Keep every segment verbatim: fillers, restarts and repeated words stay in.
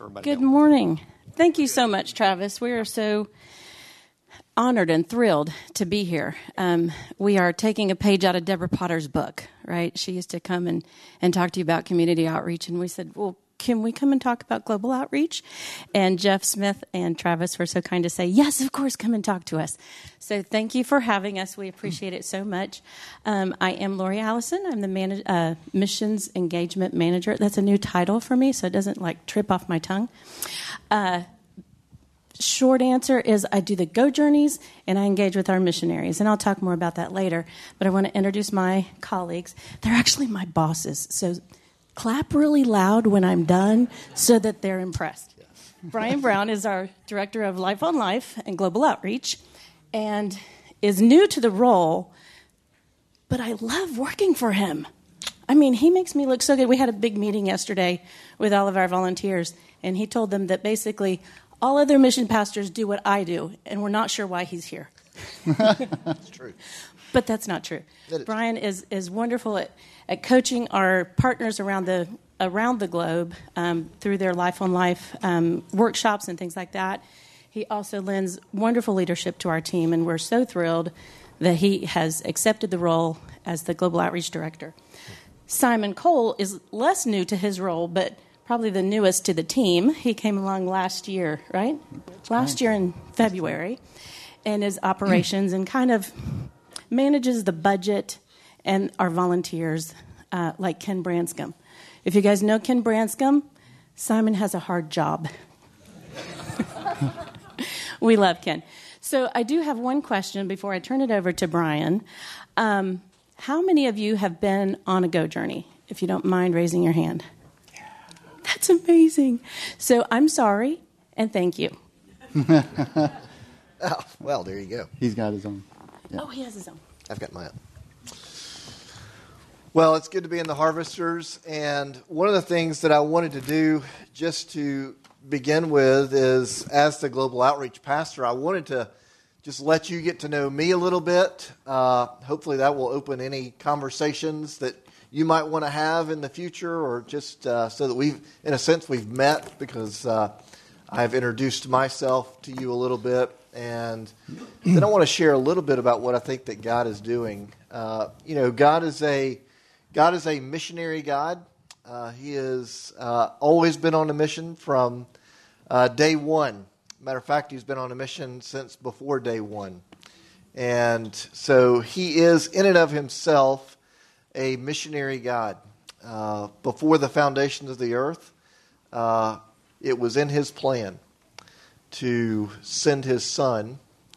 Everybody Good go. morning. Thank you so much, Travis. We are so honored and thrilled to be here. Um, we are taking a page out of Deborah Potter's book, right? She used to come and, and talk to you about community outreach, and we said, well, can we come and talk about global outreach? And Jeff Smith and Travis were so kind to say, yes, of course, come and talk to us. So thank you for having us. We appreciate it so much. Um, I am Lori Allison. I'm the manage, uh, Missions Engagement Manager. That's a new title for me, so it doesn't like trip off my tongue. Uh, short answer is I do the Go Journeys, and I engage with our missionaries. And I'll talk more about that later. But I want to introduce my colleagues. They're actually my bosses, so clap really loud when I'm done so that they're impressed. Yes. Brian Brown is our Director of Life on Life and Global Outreach and is new to the role, but I love working for him. I mean, he makes me look so good. We had a big meeting yesterday with all of our volunteers, and he told them that basically all other mission pastors do what I do, and we're not sure why he's here. That's true. But that's not true. That is Brian is, is wonderful at, at coaching our partners around the around the globe um, through their Life on Life um, workshops and things like that. He also lends wonderful leadership to our team, and we're so thrilled that he has accepted the role as the Global Outreach Director. Simon Cole is less new to his role, but probably the newest to the team. He came along last year, right? Last year in February, and his operations and kind of manages the budget and our volunteers, uh, like Ken Branscombe. If you guys know Ken Branscombe, Simon has a hard job. We love Ken. So I do have one question before I turn it over to Brian. Um, how many of you have been on a Go Journey, if you don't mind raising your hand? That's amazing. So I'm sorry, and thank you. Oh, well, there you go. He's got his own. Yeah. Oh, he has his own. I've got mine. Well, it's good to be in the Harvesters, and one of the things that I wanted to do just to begin with is, as the Global Outreach Pastor, I wanted to just let you get to know me a little bit. Uh, hopefully that will open any conversations that you might want to have in the future, or just uh, so that we've, in a sense, we've met, because uh, I've introduced myself to you a little bit. And then I want to share a little bit about what I think that God is doing. Uh, you know, God is a God is a missionary God. Uh, he has uh, always been on a mission from uh, day one. Matter of fact, he's been on a mission since before day one. And so he is, in and of himself, a missionary God. Uh, before the foundations of the earth, uh, it was in his plan to send his son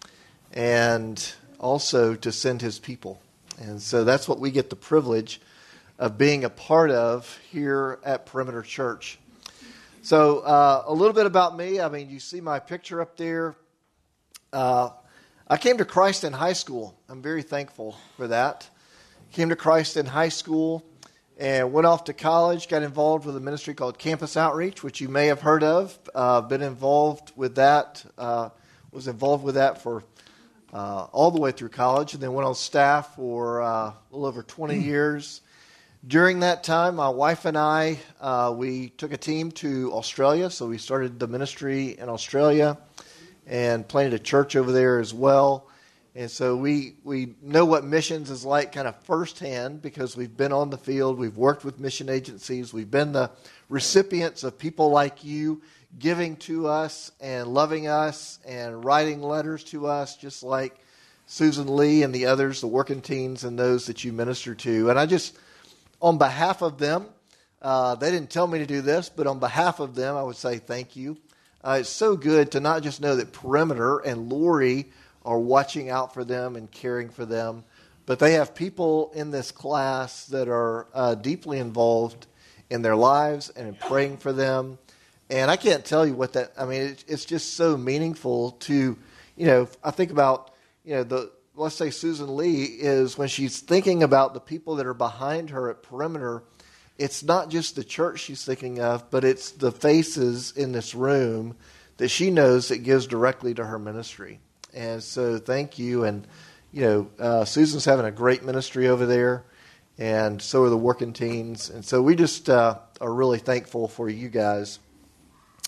and also to send his people. And so that's what we get the privilege of being a part of here at Perimeter Church. So uh, a little bit about me. I mean, you see my picture up there. Uh, I came to Christ in high school. I'm very thankful for that. Came to Christ in high school and went off to college, got involved with a ministry called Campus Outreach, which you may have heard of. Uh, been involved with that, uh, was involved with that for uh, all the way through college, and then went on staff for uh, a little over twenty years. During that time, my wife and I, uh, we took a team to Australia, so we started the ministry in Australia and planted a church over there as well. And so we, we know what missions is like kind of firsthand, because we've been on the field, we've worked with mission agencies, we've been the recipients of people like you giving to us and loving us and writing letters to us, just like Susan Lee and the others, the working teens and those that you minister to. And I just, on behalf of them, uh, they didn't tell me to do this, but on behalf of them, I would say thank you. Uh, it's so good to not just know that Perimeter and Lori are watching out for them and caring for them, but they have people in this class that are uh, deeply involved in their lives and in praying for them. And I can't tell you what that, I mean, it, it's just so meaningful to, you know, I think about, you know, the, let's say Susan Lee is, when she's thinking about the people that are behind her at Perimeter, it's not just the church she's thinking of, but it's the faces in this room that she knows that gives directly to her ministry. And so thank you. And, you know, uh, Susan's having a great ministry over there, and so are the working teens. And so we just uh, are really thankful for you guys.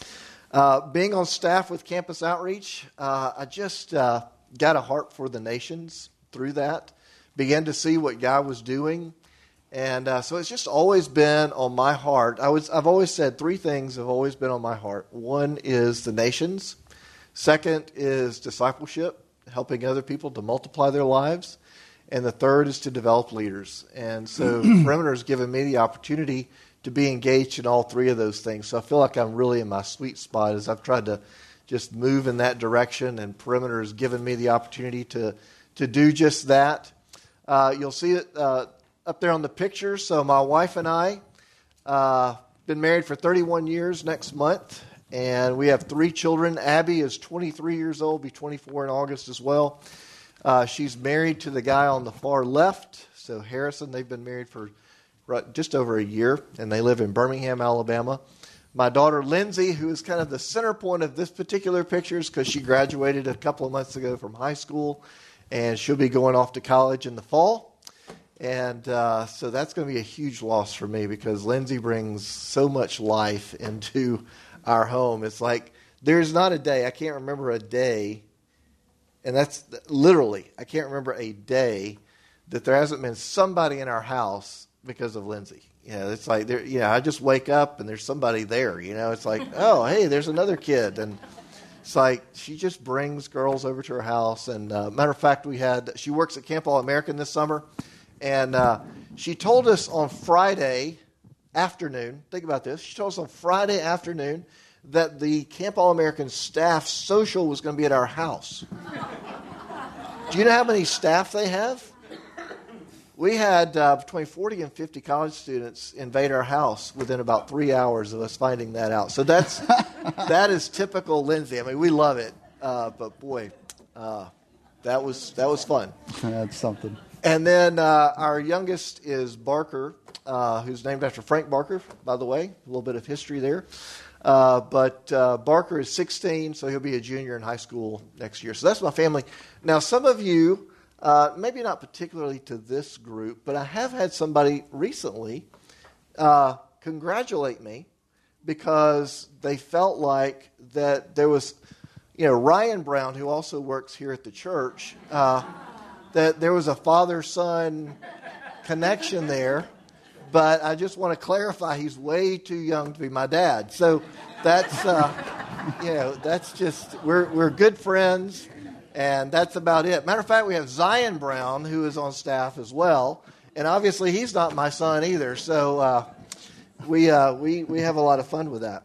Uh, being on staff with Campus Outreach, uh, I just uh, got a heart for the nations through that, began to see what God was doing. And uh, so it's just always been on my heart. I was, I've always said three things have always been on my heart. One is the nations. Second is discipleship, helping other people to multiply their lives. And the third is to develop leaders. And so Perimeter has given me the opportunity to be engaged in all three of those things. So I feel like I'm really in my sweet spot as I've tried to just move in that direction, and Perimeter has given me the opportunity to, to do just that. Uh, you'll see it uh, up there on the picture. So my wife and I uh, been married for thirty-one years next month, and we have three children. Abby is twenty-three years old, be twenty-four in August as well. Uh, she's married to the guy on the far left, so Harrison. They've been married for just over a year, and they live in Birmingham, Alabama. My daughter, Lindsay, who is kind of the center point of this particular picture, is because she graduated a couple of months ago from high school, and she'll be going off to college in the fall. And uh, so that's going to be a huge loss for me because Lindsay brings so much life into our home. It's like there's not a day, I can't remember a day, and that's literally, I can't remember a day that there hasn't been somebody in our house because of Lindsay. Yeah, it's like, there. Yeah, I just wake up and there's somebody there. You know, it's like, oh, hey, there's another kid. And it's like she just brings girls over to her house. And uh, matter of fact, we had, she works at Camp All-American this summer. And uh, she told us on Friday afternoon, think about this, she told us on Friday afternoon that the Camp All-American staff social was going to be at our house. Do you know how many staff they have? We had uh, between forty and fifty college students invade our house within about three hours of us finding that out. So that's that is typical Lindsay. I mean, we love it, uh, but boy, uh, that was that was fun. That's something. And then uh, our youngest is Barker, uh, who's named after Frank Barker, by the way. A little bit of history there. Uh, but uh, Barker is sixteen, so he'll be a junior in high school next year. So that's my family. Now, some of you, uh, maybe not particularly to this group, but I have had somebody recently uh, congratulate me because they felt like that there was, you know, Ryan Brown, who also works here at the church, uh, that there was a father-son connection there. But I just want to clarify, he's way too young to be my dad. So that's, uh, you know, that's just, we're we're good friends, and that's about it. Matter of fact, we have Zion Brown, who is on staff as well, and obviously he's not my son either. So uh, we uh, we we have a lot of fun with that.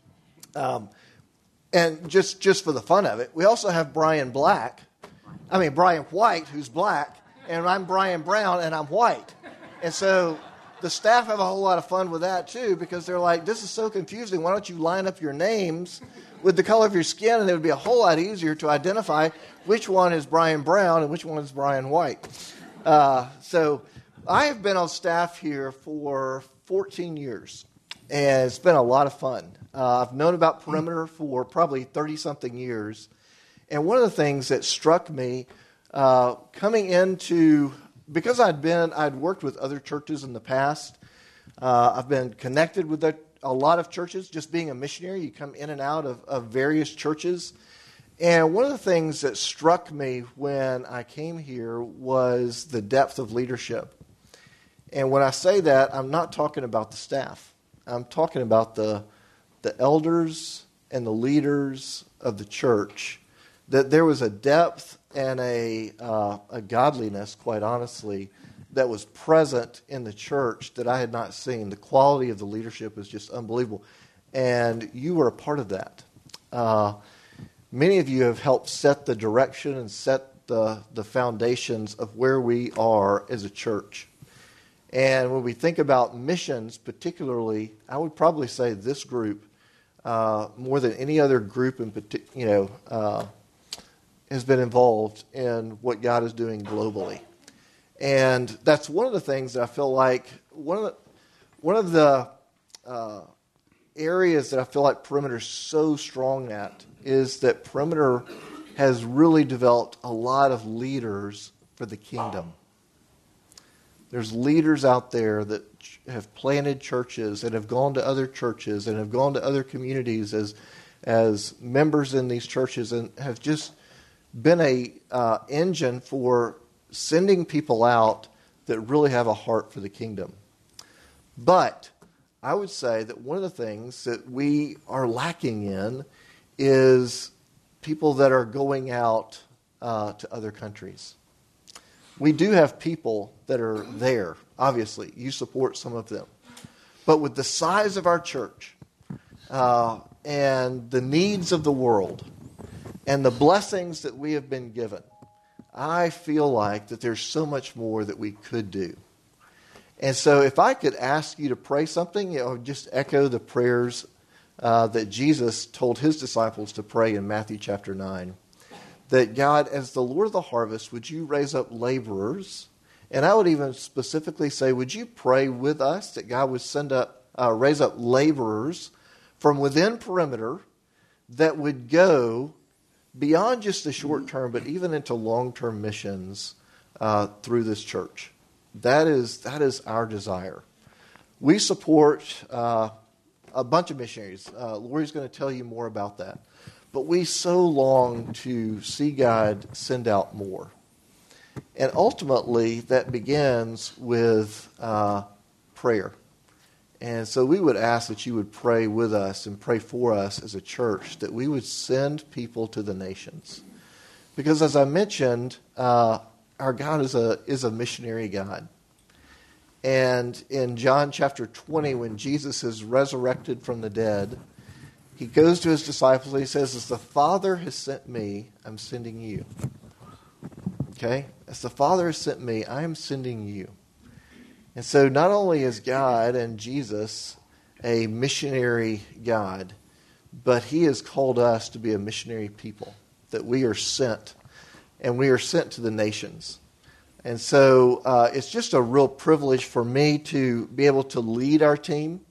Um, and just just for the fun of it, we also have Brian Black. I mean Brian White, who's black, and I'm Brian Brown, and I'm white, and so. The staff have a whole lot of fun with that, too, because they're like, this is so confusing. Why don't you line up your names with the color of your skin, and it would be a whole lot easier to identify which one is Brian Brown and which one is Brian White. Uh, so I have been on staff here for fourteen years, and it's been a lot of fun. Uh, I've known about Perimeter for probably thirty-something years, and one of the things that struck me uh, coming into... Because I'd been, I'd worked with other churches in the past. Uh, I've been connected with a, a lot of churches. Just being a missionary, you come in and out of, of various churches. And one of the things that struck me when I came here was the depth of leadership. And when I say that, I'm not talking about the staff. I'm talking about the the elders and the leaders of the church. That there was a depth and a uh, a godliness, quite honestly, that was present in the church that I had not seen. The quality of the leadership was just unbelievable. And you were a part of that. Uh, many of you have helped set the direction and set the, the foundations of where we are as a church. And when we think about missions, particularly, I would probably say this group, uh, more than any other group in particular, you know, uh, has been involved in what God is doing globally. And that's one of the things that I feel like, one of the, one of the uh, areas that I feel like Perimeter is so strong at is that Perimeter has really developed a lot of leaders for the kingdom. There's leaders out there that have planted churches and have gone to other churches and have gone to other communities as as members in these churches and have just been a uh, engine for sending people out that really have a heart for the kingdom. But I would say that one of the things that we are lacking in is people that are going out uh, to other countries. We do have people that are there, obviously. You support some of them. But with the size of our church uh, and the needs of the world and the blessings that we have been given, I feel like that there's so much more that we could do. And so if I could ask you to pray something, you know, just echo the prayers uh, that Jesus told his disciples to pray in Matthew chapter nine. That God, as the Lord of the harvest, would you raise up laborers? And I would even specifically say, would you pray with us that God would send up, uh, raise up laborers from within perimeter that would go beyond just the short term, but even into long-term missions uh, through this church. That is that is our desire. We support uh, a bunch of missionaries. Uh, Lori's going to tell you more about that. But we so long to see God send out more. And ultimately, that begins with uh, prayer. And so we would ask that you would pray with us and pray for us as a church, that we would send people to the nations. Because as I mentioned, uh, our God is a is a missionary God. And in John chapter twenty, when Jesus is resurrected from the dead, he goes to his disciples and he says, as the Father has sent me, I'm sending you. Okay? As the Father has sent me, I am sending you. And so not only is God and Jesus a missionary God, but he has called us to be a missionary people, that we are sent, and we are sent to the nations. And so uh, it's just a real privilege for me to be able to lead our team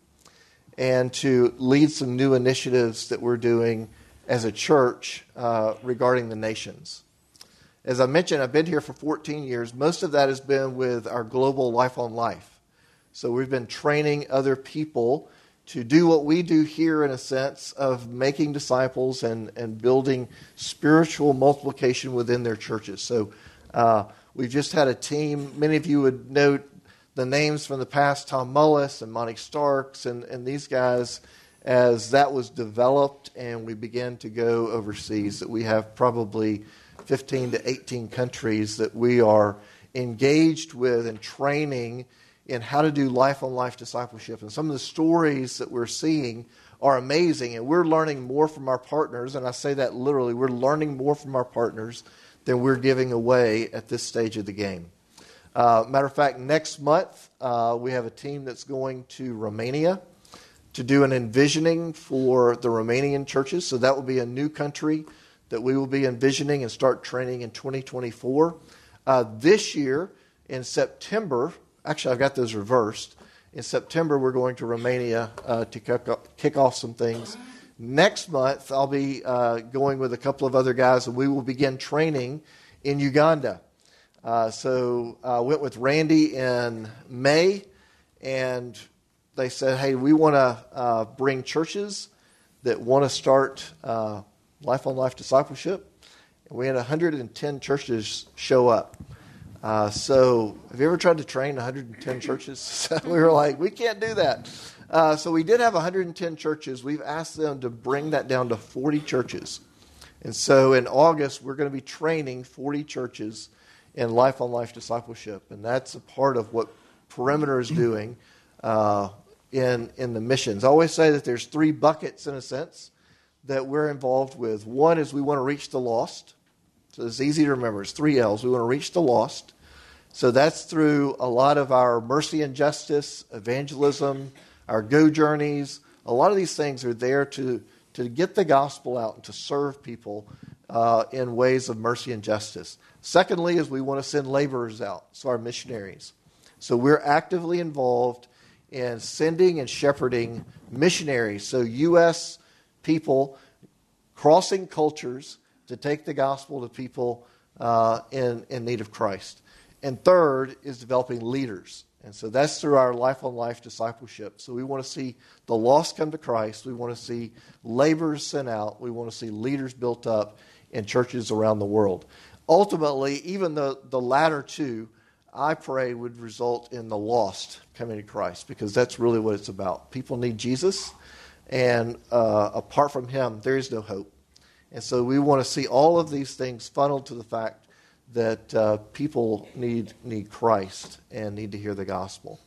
and to lead some new initiatives that we're doing as a church uh, regarding the nations. As I mentioned, I've been here for fourteen years. Most of that has been with our global Life on Life. So we've been training other people to do what we do here in a sense of making disciples and, and building spiritual multiplication within their churches. So uh, we've just had a team. Many of you would know the names from the past, Tom Mullis and Monty Starks and, and these guys, as that was developed and we began to go overseas, that we have probably fifteen to eighteen countries that we are engaged with and training in how to do life-on-life discipleship. And some of the stories that we're seeing are amazing, and we're learning more from our partners, and I say that literally, we're learning more from our partners than we're giving away at this stage of the game. Uh, matter of fact, next month, uh, we have a team that's going to Romania to do an envisioning for the Romanian churches. So that will be a new country that we will be envisioning and start training in twenty twenty-four. Uh, this year, in September, actually I've got those reversed. In September, we're going to Romania uh, to kick off, kick off some things. Next month, I'll be uh, going with a couple of other guys, and we will begin training in Uganda. Uh, so I went with Randy in May, and they said, hey, we want to uh, bring churches that want to start uh, life-on-life discipleship. And we had one hundred ten churches show up. Uh, so have you ever tried to train one hundred ten churches? We were like, we can't do that. Uh, so we did have one hundred ten churches. We've asked them to bring that down to forty churches. And so in August, we're going to be training forty churches in life-on-life discipleship. And that's a part of what Perimeter is doing uh, in, in the missions. I always say that there's three buckets, in a sense, that we're involved with. One is we want to reach the lost. So it's easy to remember. It's three L's. We want to reach the lost. So that's through a lot of our mercy and justice, evangelism, our go journeys. A lot of these things are there to, to get the gospel out and to serve people uh, in ways of mercy and justice. Secondly is we want to send laborers out, so our missionaries. So we're actively involved in sending and shepherding missionaries. So U S people crossing cultures to take the gospel to people uh, in, in need of Christ. And third is developing leaders. And so that's through our life-on-life discipleship. So we want to see the lost come to Christ. We want to see laborers sent out. We want to see leaders built up in churches around the world. Ultimately, even the, the latter two, I pray, would result in the lost coming to Christ, because that's really what it's about. People need Jesus, and uh, apart from him, there is no hope. And so we want to see all of these things funneled to the fact that uh, people need need Christ and need to hear the gospel.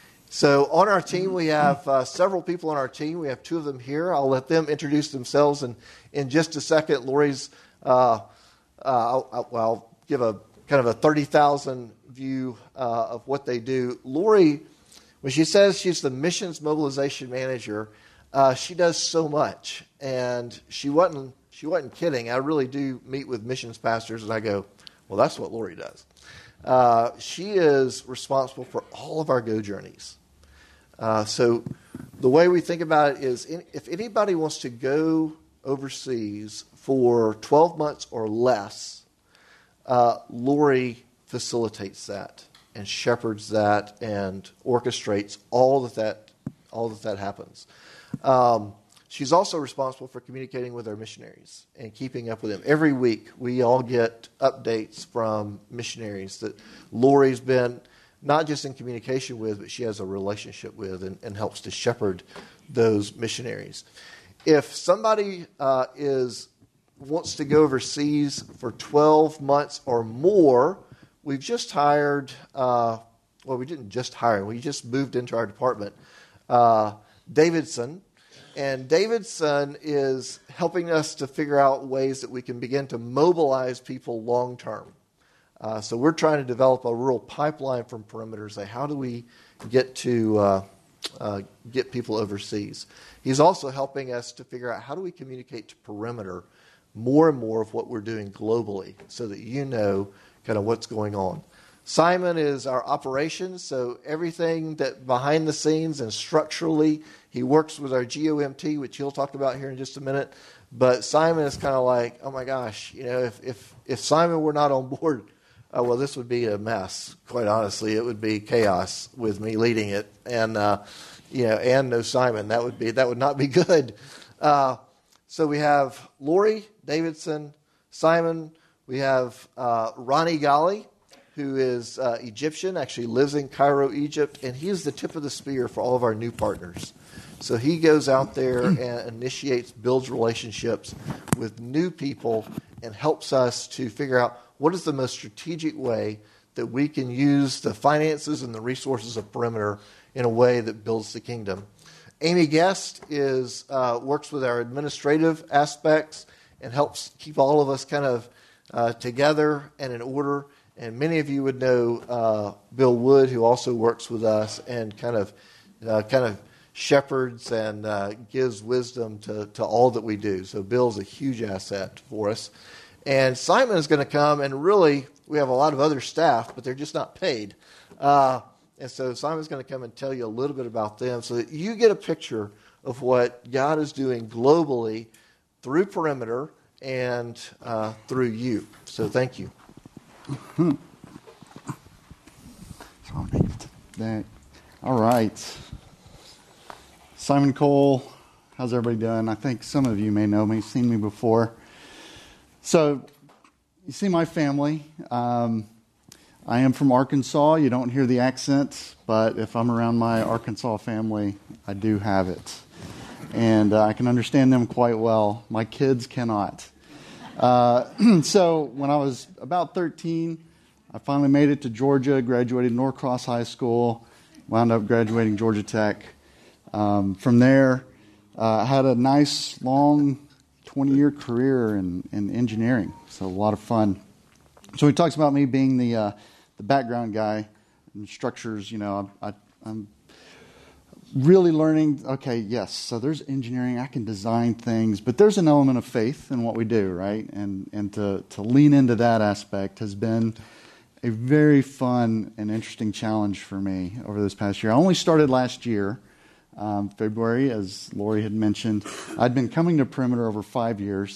So on our team, we have uh, several people on our team. We have two of them here. I'll let them introduce themselves in, in just a second. Lori's, uh, uh, I'll, I'll give a kind of a thirty thousand view uh, of what they do. Lori, when she says she's the missions mobilization manager, uh, she does so much. And she wasn't, she wasn't kidding. I really do meet with missions pastors, and I go, well, that's what Lori does. Uh, she is responsible for all of our Go journeys. Uh, so the way we think about it is, in, if anybody wants to go overseas for twelve months or less, uh, Lori facilitates that and shepherds that and orchestrates all that that, all that, that happens. Um, She's also responsible for communicating with our missionaries and keeping up with them. Every week, we all get updates from missionaries that Lori's been not just in communication with, but she has a relationship with and, and helps to shepherd those missionaries. If somebody uh, is wants to go overseas for twelve months or more, we've just hired, uh, well, we didn't just hire, we just moved into our department, uh, Davidson. And Davidson is helping us to figure out ways that we can begin to mobilize people long term. Uh, so we're trying to develop a real pipeline from Perimeter. Say, how do we get to uh, uh, get people overseas? He's also helping us to figure out how do we communicate to Perimeter more and more of what we're doing globally, so that you know kind of what's going on. Simon is our operations, so everything that behind the scenes and structurally, he works with our G O M T, which he'll talk about here in just a minute. But Simon is kind of like, oh my gosh, you know, if if, if Simon were not on board, uh, well, this would be a mess. Quite honestly, it would be chaos with me leading it, and uh, you know, and no Simon. That would be that would not be good. Uh, so we have Lori Davidson, Simon. We have uh, Ronnie Ghali, who is uh, Egyptian, actually lives in Cairo, Egypt, and he is the tip of the spear for all of our new partners. So he goes out there and initiates, builds relationships with new people, and helps us to figure out what is the most strategic way that we can use the finances and the resources of Perimeter in a way that builds the kingdom. Amy Guest is uh, works with our administrative aspects and helps keep all of us kind of uh, together and in order. And many of you would know uh, Bill Wood, who also works with us and kind of uh, kind of shepherds and uh, gives wisdom to, to all that we do. So Bill's a huge asset for us. And Simon is going to come, and really, we have a lot of other staff, but they're just not paid. Uh, and so Simon's going to come and tell you a little bit about them so that you get a picture of what God is doing globally through Perimeter and uh, through you. So thank you. Mm-hmm. So I'll make it that. All right. Simon Cole, how's everybody doing? I think some of you may know me, seen me before. So, you see my family. Um, I am from Arkansas. You don't hear the accent, but if I'm around my Arkansas family, I do have it. And uh, I can understand them quite well. My kids cannot. Uh, so, when I was about thirteen, I finally made it to Georgia, graduated Norcross High School, wound up graduating Georgia Tech. Um, from there, uh, I had a nice, long, twenty-year career in, in engineering, so a lot of fun. So he talks about me being the uh, the background guy and structures. You know, I, I, I'm really learning. Okay, yes, so there's engineering. I can design things, but there's an element of faith in what we do, right? And and to to lean into that aspect has been a very fun and interesting challenge for me over this past year. I only started last year. Um, February, as Lori had mentioned. I'd been coming to Perimeter over five years,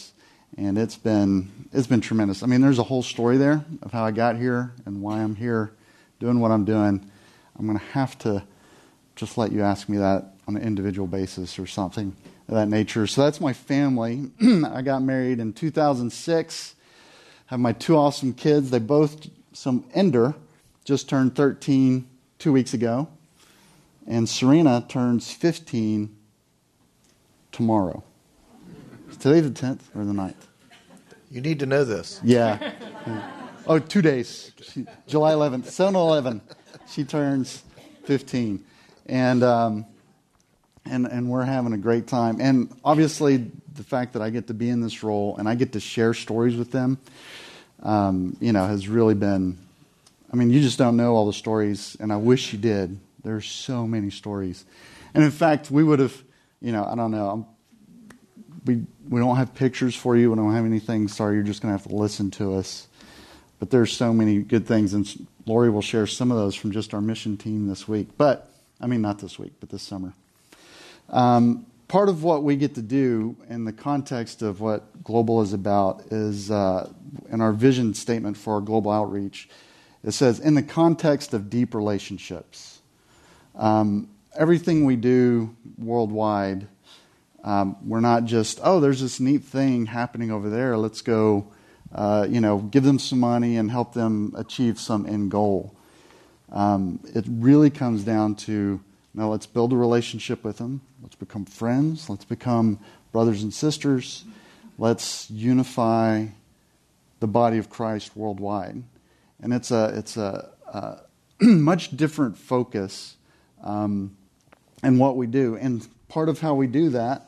And it's been it's been tremendous. I mean, there's a whole story there of how I got here and why I'm here doing what I'm doing. I'm going to have to just let you ask me that on an individual basis or something of that nature. So that's my family. I got married in two thousand six. Have my two awesome kids. They both, some Ender just turned thirteen two weeks ago. And Serena turns fifteen tomorrow. Is today the tenth or the ninth? You need to know this. Yeah. Oh, two days. She, July eleventh, seven eleven. She turns fifteen. And, um, and, and we're having a great time. And obviously, the fact that I get to be in this role and I get to share stories with them, um, you know, has really been, I mean, you just don't know all the stories, and I wish you did. There's so many stories. And in fact, we would have, you know, I don't know, I'm, we we don't have pictures for you. We don't have anything. Sorry, you're just going to have to listen to us. But there's so many good things, and Lori will share some of those from just our mission team this week. But, I mean, not this week, but this summer. Um, part of what we get to do in the context of what Global is about is, uh, in our vision statement for our global outreach, it says, in the context of deep relationships. Um, everything we do worldwide, um, we're not just, oh, there's this neat thing happening over there. Let's go, uh, you know, give them some money and help them achieve some end goal. Um, it really comes down to, now let's build a relationship with them. Let's become friends. Let's become brothers and sisters. Let's unify the body of Christ worldwide. And it's a it's a, a much different focus um, in what we do. And part of how we do that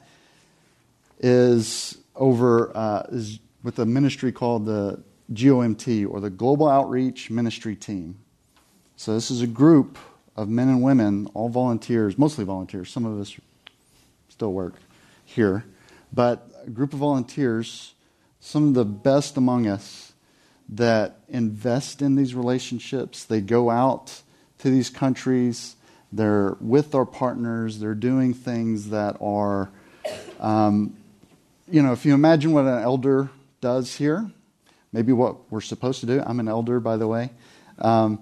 is over uh, is with a ministry called the G O M T, or the Global Outreach Ministry Team. So this is a group of men and women, all volunteers, mostly volunteers. Some of us still work here, but a group of volunteers, some of the best among us, that invest in these relationships. They go out to these countries. They're with our partners. They're doing things that are, um, you know, if you imagine what an elder does here, maybe what we're supposed to do. I'm an elder, by the way. Um,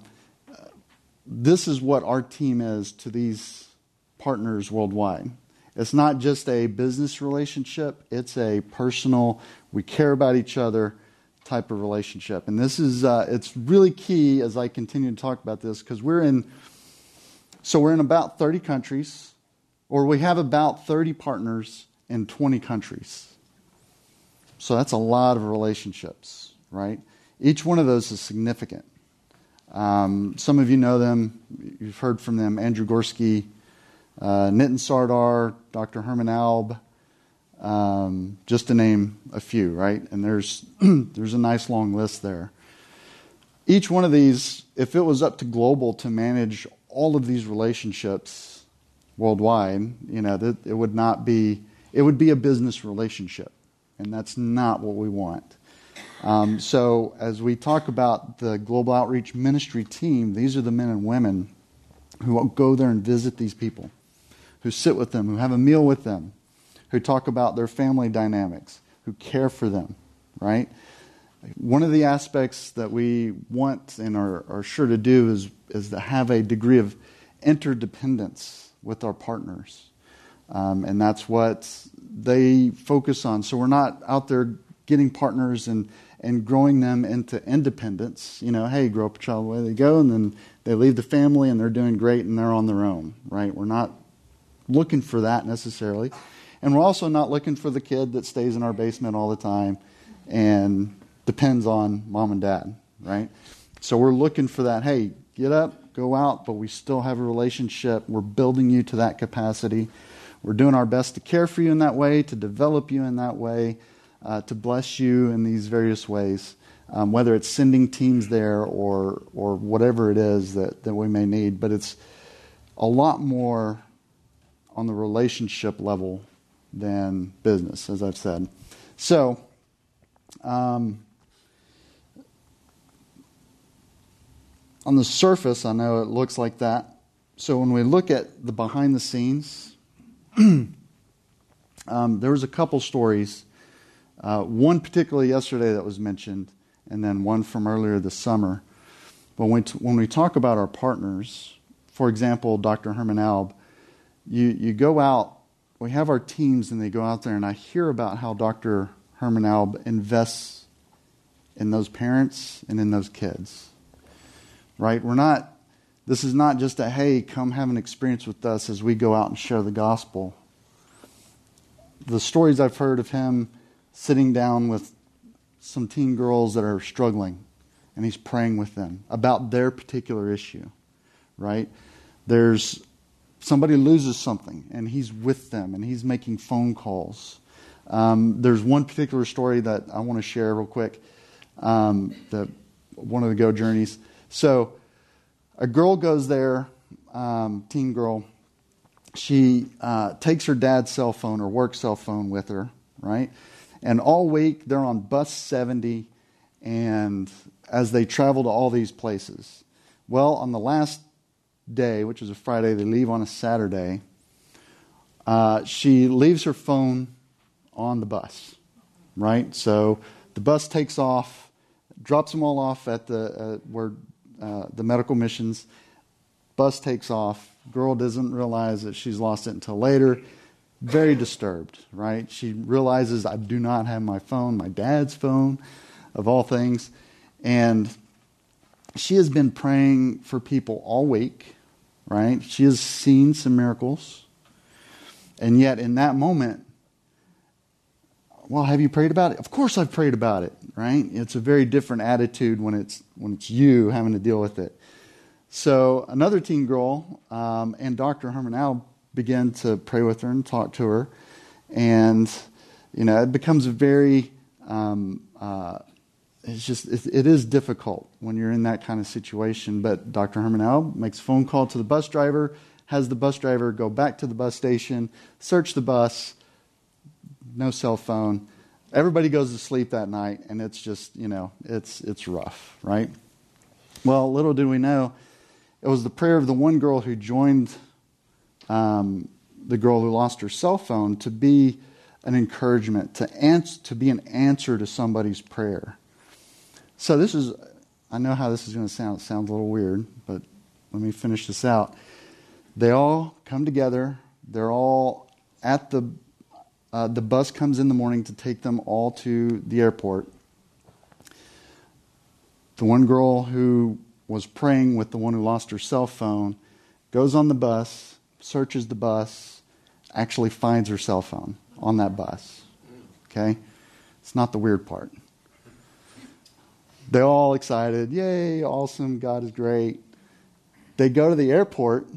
this is what our team is to these partners worldwide. It's not just a business relationship. It's a personal, we care about each other type of relationship. And this is, uh, it's really key as I continue to talk about this, because we're in, so we're in about thirty countries, or we have about thirty partners in twenty countries. So that's a lot of relationships, right? Each one of those is significant. Um, some of you know them. You've heard from them. Andrew Gorski, uh, Nitin Sardar, Doctor Herman Alb, um, just to name a few, right? And there's there's a nice long list there. Each one of these, if it was up to Global to manage all of these relationships worldwide, you know, that it would not be, it would be a business relationship. And that's not what we want. Um, so as we talk about the Global Outreach Ministry team, these are the men and women who go there and visit these people, who sit with them, who have a meal with them, who talk about their family dynamics, who care for them, right? One of the aspects that we want and are, are sure to do is, is to have a degree of interdependence with our partners. Um, and that's what they focus on. So we're not out there getting partners and, and growing them into independence. You know, hey, grow up a child, away they go, and then they leave the family and they're doing great and they're on their own, right? We're not looking for that necessarily. And we're also not looking for the kid that stays in our basement all the time and depends on mom and dad, right? So we're looking for that, hey, get up, go out, but we still have a relationship. We're building you to that capacity. We're doing our best to care for you in that way, to develop you in that way, uh, to bless you in these various ways, um, whether it's sending teams there or or whatever it is that, that we may need. But it's a lot more on the relationship level than business, as I've said. So, um, on the surface, I know it looks like that. So when we look at the behind the scenes, um, there was a couple stories Uh, one particularly yesterday that was mentioned, and then one from earlier this summer. But when, t- when we talk about our partners, for example, Doctor Herman Alb, you, you go out, we have our teams and they go out there, and I hear about how Doctor Herman Alb invests in those parents and in those kids. Right? We're not, this is not just a, hey, come have an experience with us as we go out and share the gospel. The stories I've heard of him sitting down with some teen girls that are struggling, and he's praying with them about their particular issue, right? There's somebody loses something, and he's with them, and he's making phone calls. Um, there's one particular story that I want to share real quick, um, that one of the Go Journeys. So a girl goes there, um, teen girl. She uh, takes her dad's cell phone or work cell phone with her, right? And all week they're on bus seventy, and as they travel to all these places. Well, on the last day, which is a Friday, they leave on a Saturday. Uh, she leaves her phone on the bus, right? So the bus takes off, drops them all off at the uh, where uh, the medical missions. Bus takes off. Girl doesn't realize that she's lost it until later. Very disturbed, right? She realizes, I do not have my phone, my dad's phone, of all things. And she has been praying for people all week, right? She has seen some miracles. And yet in that moment, well, have you prayed about it? Of course I've prayed about it, right? It's a very different attitude when it's when it's you having to deal with it. So another teen girl um, and Doctor Herman Alb began to pray with her and talk to her. And, you know, it becomes a very, um, uh, it's just, it, it is difficult when you're in that kind of situation. But Doctor Herman Alb makes a phone call to the bus driver, has the bus driver go back to the bus station, search the bus, no cell phone. Everybody goes to sleep that night, and it's just, you know, it's it's rough, right? Well, little did we know, it was the prayer of the one girl who joined um, the girl who lost her cell phone to be an encouragement, to ans- to be an answer to somebody's prayer. So this is, I know how this is going to sound. It sounds a little weird, but let me finish this out. They all come together. They're all at the, uh, the bus comes in the morning to take them all to the airport. The one girl who was praying with the one who lost her cell phone goes on the bus, searches the bus, actually finds her cell phone on that bus. Okay? It's not the weird part. They're all excited. Yay, awesome, God is great. They go to the airport.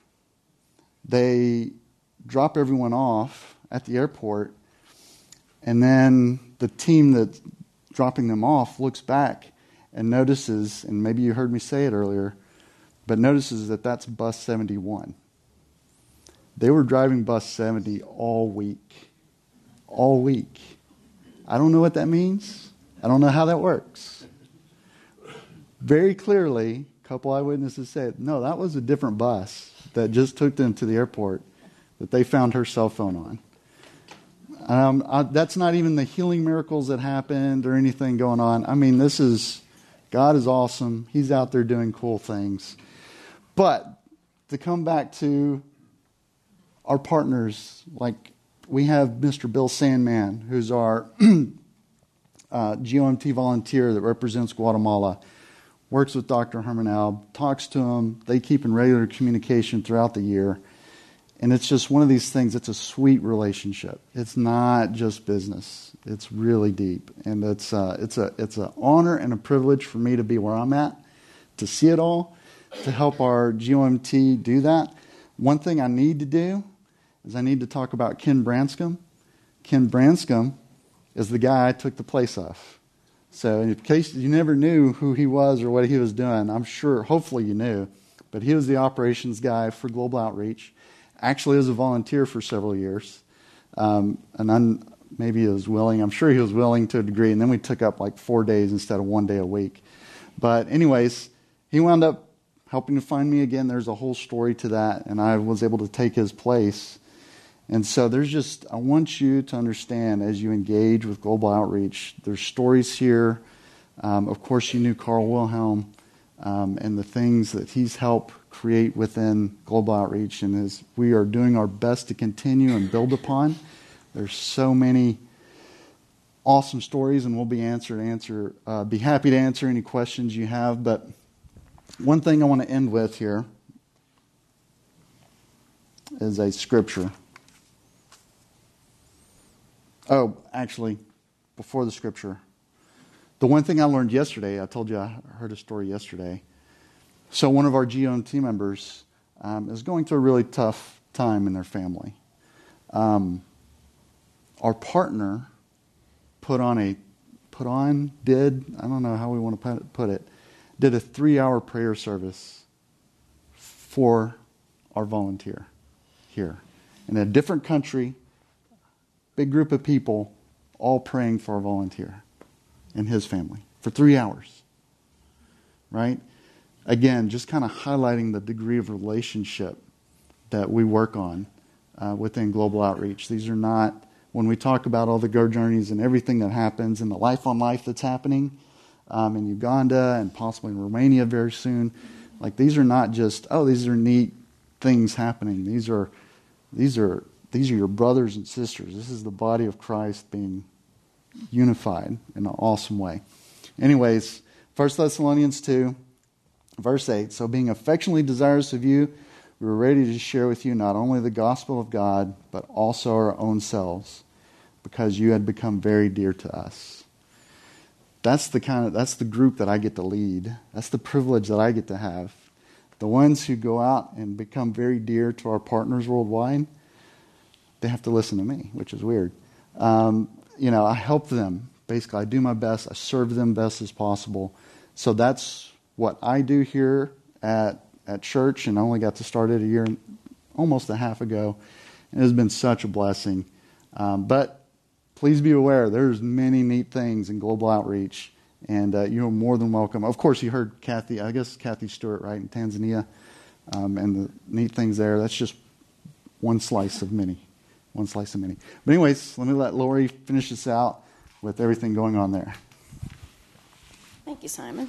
They drop everyone off at the airport. And then the team that's dropping them off looks back and notices, and maybe you heard me say it earlier, but notices that that's bus seventy-one. They were driving bus seventy all week. All week. I don't know what that means. I don't know how that works. Very clearly, a couple eyewitnesses said, no, that was a different bus that just took them to the airport that they found her cell phone on. Um, I, that's not even the healing miracles that happened or anything going on. I mean, this is, God is awesome. He's out there doing cool things. But to come back to our partners, like we have Mister Bill Sandman, who's our uh, G O M T volunteer that represents Guatemala, works with Doctor Herman Alb, talks to him. They keep in regular communication throughout the year. And it's just one of these things, it's a sweet relationship. It's not just business. It's really deep. And it's uh, it's a it's an honor and a privilege for me to be where I'm at, to see it all, to help our G O M T do that. One thing I need to do is I need to talk about Ken Branscombe. Ken Branscombe is the guy I took the place of. So in case you never knew who he was or what he was doing, I'm sure, hopefully you knew, but he was the operations guy for Global Outreach. Actually was a volunteer for several years. Um, and I'm, maybe he was willing, I'm sure he was willing to a degree, and then we took up like four days instead of one day a week. But anyways, he wound up helping to find me again. There's a whole story to that, and I was able to take his place. And so there's just, I want you to understand as you engage with Global Outreach, there's stories here. Um, of course, you knew Carl Wilhelm um, and the things that he's helped create within Global Outreach. And as we are doing our best to continue and build upon, there's so many awesome stories, and we'll be answered, answer, uh, be happy to answer any questions you have. But one thing I want to end with here is a scripture. Oh, actually, before the scripture, the one thing I learned yesterday, I told you I heard a story yesterday. So one of our G O M team members um, is going through a really tough time in their family. Um, our partner put on a, put on, did, I don't know how we want to put it, did a three-hour prayer service for our volunteer here in a different country. Big group of people all praying for our volunteer and his family for three hours. Right? Again, just kind of highlighting the degree of relationship that we work on uh, within Global Outreach. These are not, when we talk about all the Go Journeys and everything that happens and the life on life that's happening um, in Uganda and possibly in Romania very soon, like these are not just, oh, these are neat things happening. These are, these are, These are your brothers and sisters. This is the body of Christ being unified in an awesome way. Anyways, First Thessalonians two, verse eight. So being affectionately desirous of you, we were ready to share with you not only the gospel of God, but also our own selves, because you had become very dear to us. That's the kind of that's the group that I get to lead. That's the privilege that I get to have. The ones who go out and become very dear to our partners worldwide, they have to listen to me, which is weird. Um, you know, I help them. Basically, I do my best. I serve them best as possible. So that's what I do here at at church, and I only got to start it a year, almost a half ago. It has been such a blessing. Um, but please be aware, there's many neat things in Global Outreach, and uh, you're more than welcome. Of course, you heard Kathy, I guess Kathy Stewart, right, in Tanzania, um, and the neat things there. That's just one slice of many. One slice of many. But anyways, let me let Lori finish this out with everything going on there. Thank you, Simon.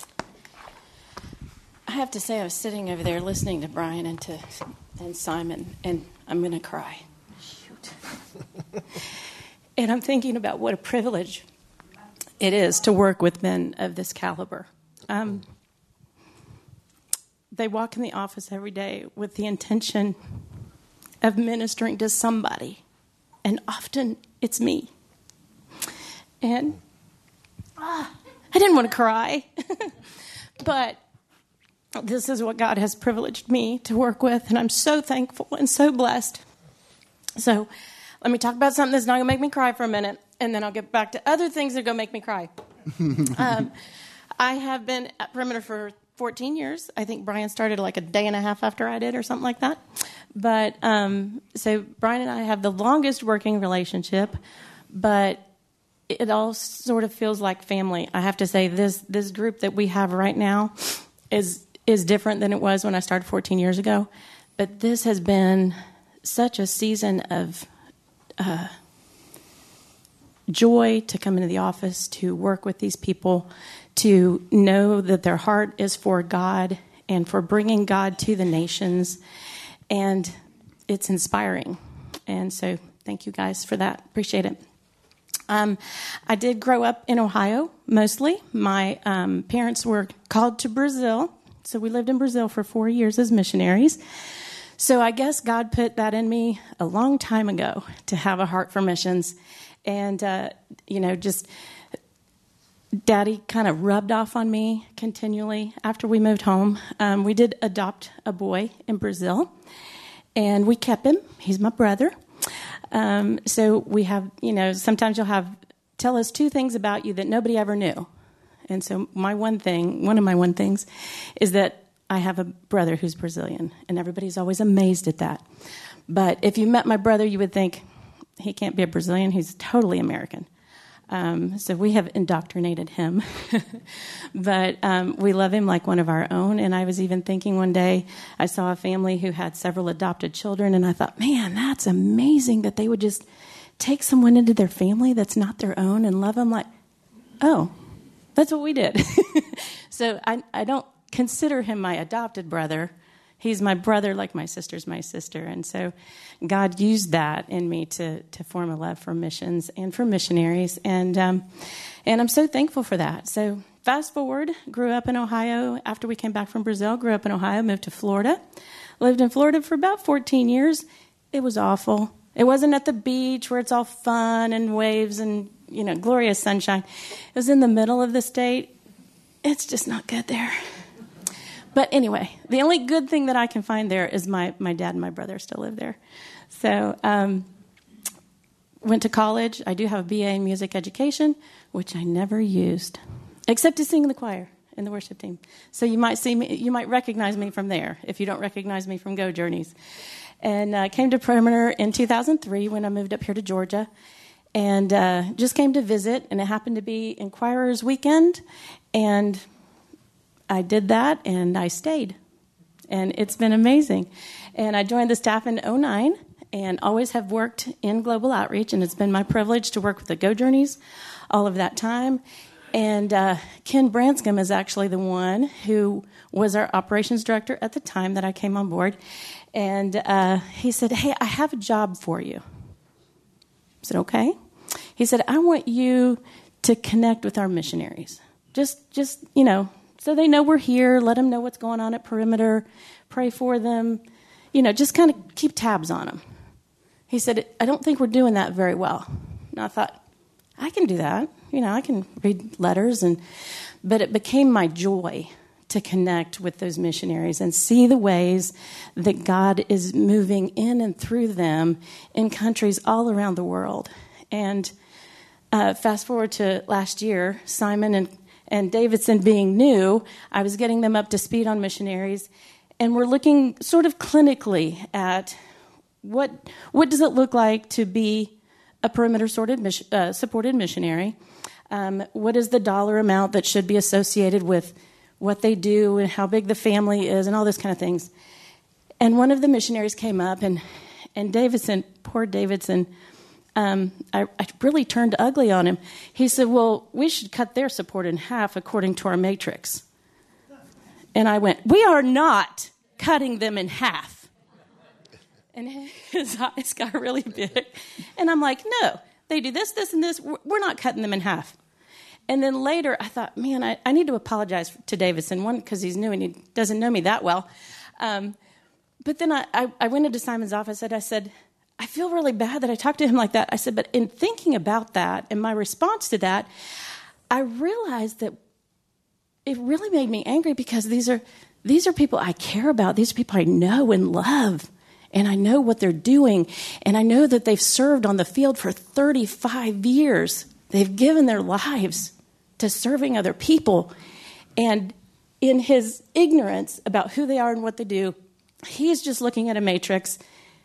I have to say, I was sitting over there listening to Brian and to and Simon, and I'm going to cry. Shoot. And I'm thinking about what a privilege it is to work with men of this caliber. Um, they walk in the office every day with the intention of ministering to somebody, and often it's me. And ah, I didn't want to cry, but this is what God has privileged me to work with, and I'm so thankful and so blessed. So let me talk about something that's not going to make me cry for a minute, and then I'll get back to other things that are going to make me cry. um, I have been at Perimeter for fourteen years. I think Brian started like a day and a half after I did or something like that. But um, so Brian and I have the longest working relationship, but it all sort of feels like family. I have to say this this group that we have right now is is different than it was when I started fourteen years ago. But this has been such a season of uh, joy to come into the office, to work with these people, to know that their heart is for God and for bringing God to the nations. And it's inspiring. And so thank you guys for that. Appreciate it. Um, I did grow up in Ohio, mostly. My um, parents were called to Brazil. So we lived in Brazil for four years as missionaries. So I guess God put that in me a long time ago to have a heart for missions. And, uh, you know, just Daddy kind of rubbed off on me continually after we moved home. Um, we did adopt a boy in Brazil, and we kept him. He's my brother. Um, so we have, you know, sometimes you'll have, tell us two things about you that nobody ever knew. And so my one thing, one of my one things is that I have a brother who's Brazilian, and everybody's always amazed at that. But if you met my brother, you would think he can't be a Brazilian. He's totally American. Um, so we have indoctrinated him. But um, we love him like one of our own. And I was even thinking one day, I saw a family who had several adopted children, and I thought, man, that's amazing that they would just take someone into their family that's not their own and love them like, oh, that's what we did. So I, I don't consider him my adopted brother. He's my brother like my sister's my sister. And so God used that in me to to form a love for missions and for missionaries. And um, and I'm so thankful for that. So fast forward, grew up in Ohio. After we came back from Brazil, grew up in Ohio, moved to Florida. Lived in Florida for about fourteen years. It was awful. It wasn't at the beach where it's all fun and waves and, you know, glorious sunshine. It was in the middle of the state. It's just not good there. But anyway, the only good thing that I can find there is my, my dad and my brother still live there. So um, went to college. I do have a B A in music education, which I never used, except to sing in the choir in the worship team. So you might see me, you might recognize me from there if you don't recognize me from Go Journeys. And I uh, came to Perimeter in two thousand three when I moved up here to Georgia, and uh, just came to visit. And it happened to be Inquirers Weekend, and I did that, and I stayed, and it's been amazing. And I joined the staff in oh nine, and always have worked in global outreach, and it's been my privilege to work with the Go Journeys all of that time. And uh, Ken Branscombe is actually the one who was our operations director at the time that I came on board, and uh, he said, hey, I have a job for you. I said, okay. He said, I want you to connect with our missionaries. Just, just you know, so they know we're here, let them know what's going on at Perimeter, pray for them, you know, just kind of keep tabs on them. He said, I don't think we're doing that very well. And I thought, I can do that. You know, I can read letters, and but it became my joy to connect with those missionaries and see the ways that God is moving in and through them in countries all around the world. And uh, fast forward to last year, Simon and And Davidson being new, I was getting them up to speed on missionaries, and we're looking sort of clinically at what what does it look like to be a perimeter sorted, uh, supported missionary. Um, what is the dollar amount that should be associated with what they do and how big the family is and all those kind of things. And one of the missionaries came up, and and Davidson, poor Davidson, Um, I, I really turned ugly on him. He said, well, we should cut their support in half according to our matrix. And I went, we are not cutting them in half. And his eyes got really big. And I'm like, no, they do this, this, and this. We're not cutting them in half. And then later I thought, man, I, I need to apologize to Davidson. One, because he's new and he doesn't know me that well. Um, but then I, I, I went into Simon's office and I said, I feel really bad that I talked to him like that. I said, but in thinking about that and my response to that, I realized that it really made me angry because these are these are people I care about. These are people I know and love, and I know what they're doing, and I know that they've served on the field for thirty-five years. They've given their lives to serving other people, and in his ignorance about who they are and what they do, he's just looking at a matrix.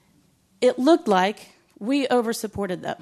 It looked like we over-supported them.